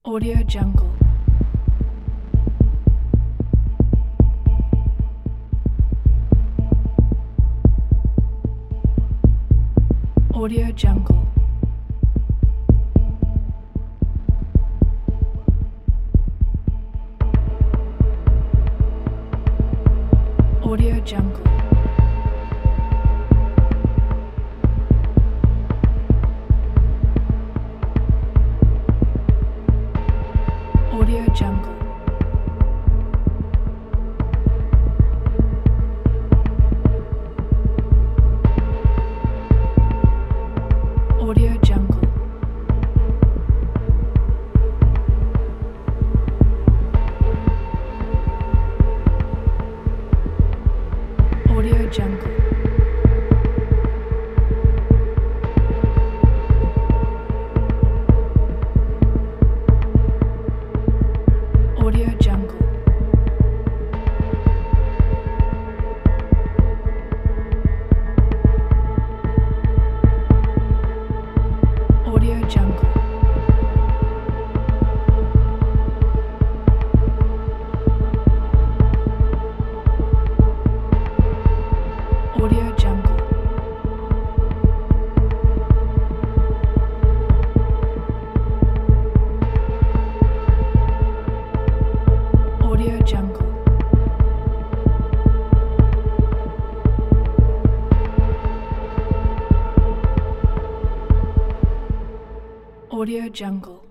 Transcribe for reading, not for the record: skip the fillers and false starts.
Audio Jungle. Audio Jungle. Audio Jungle. Audio Jungle. Audio Jungle. Audio Jungle. Audio Jungle. Audio Jungle. Audio Jungle. Audio Jungle. Audio Jungle.